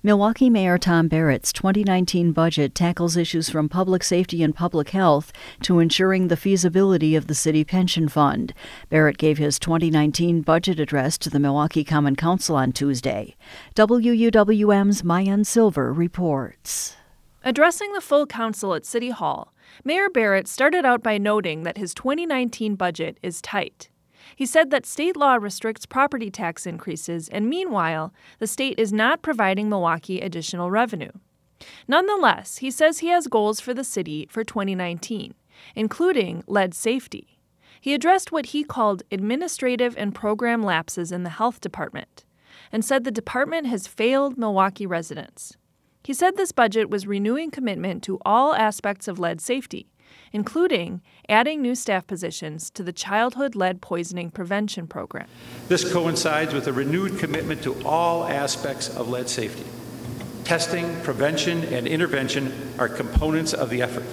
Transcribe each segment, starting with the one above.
Milwaukee Mayor Tom Barrett's 2019 budget tackles issues from public safety and public health to ensuring the feasibility of the city pension fund. Barrett gave his 2019 budget address to the Milwaukee Common Council on Tuesday. WUWM's Mayan Silver reports. Addressing the full council at City Hall, Mayor Barrett started out by noting that his 2019 budget is tight. He said that state law restricts property tax increases, and meanwhile, the state is not providing Milwaukee additional revenue. Nonetheless, he says he has goals for the city for 2019, including lead safety. He addressed what he called administrative and program lapses in the health department, and said the department has failed Milwaukee residents. He said this budget was renewing commitment to all aspects of lead safety, including adding new staff positions to the Childhood Lead Poisoning Prevention Program. This coincides with a renewed commitment to all aspects of lead safety. Testing, prevention, and intervention are components of the effort.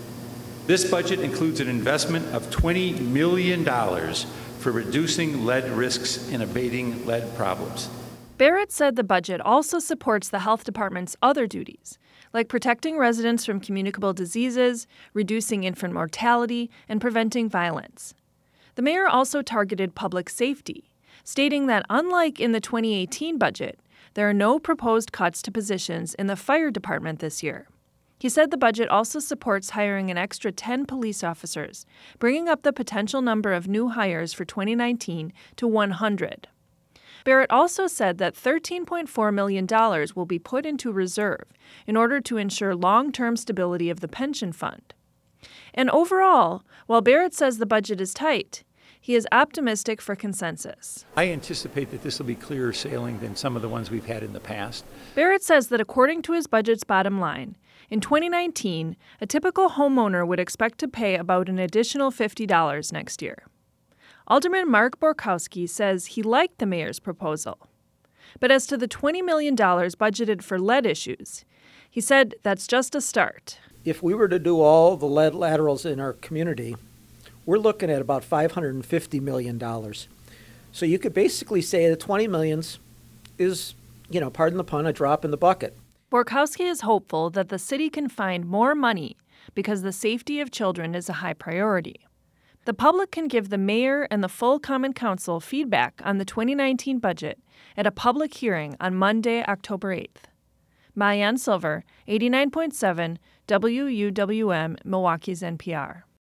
This budget includes an investment of $20 million for reducing lead risks and abating lead problems. Barrett said the budget also supports the health department's other duties, like protecting residents from communicable diseases, reducing infant mortality, and preventing violence. The mayor also targeted public safety, stating that unlike in the 2018 budget, there are no proposed cuts to positions in the fire department this year. He said the budget also supports hiring an extra 10 police officers, bringing up the potential number of new hires for 2019 to 100. Barrett also said that $13.4 million will be put into reserve in order to ensure long-term stability of the pension fund. And overall, while Barrett says the budget is tight, he is optimistic for consensus. I anticipate that this will be clearer sailing than some of the ones we've had in the past. Barrett says that according to his budget's bottom line, in 2019, a typical homeowner would expect to pay about an additional $50 next year. Alderman Mark Borkowski says he liked the mayor's proposal. But as to the $20 million budgeted for lead issues, he said that's just a start. If we were to do all the lead laterals in our community, we're looking at about $550 million. So you could basically say that $20 million is, pardon the pun, a drop in the bucket. Borkowski is hopeful that the city can find more money because the safety of children is a high priority. The public can give the mayor and the full Common Council feedback on the 2019 budget at a public hearing on Monday, October 8th. Mayan Silver, 89.7 WUWM, Milwaukee's NPR.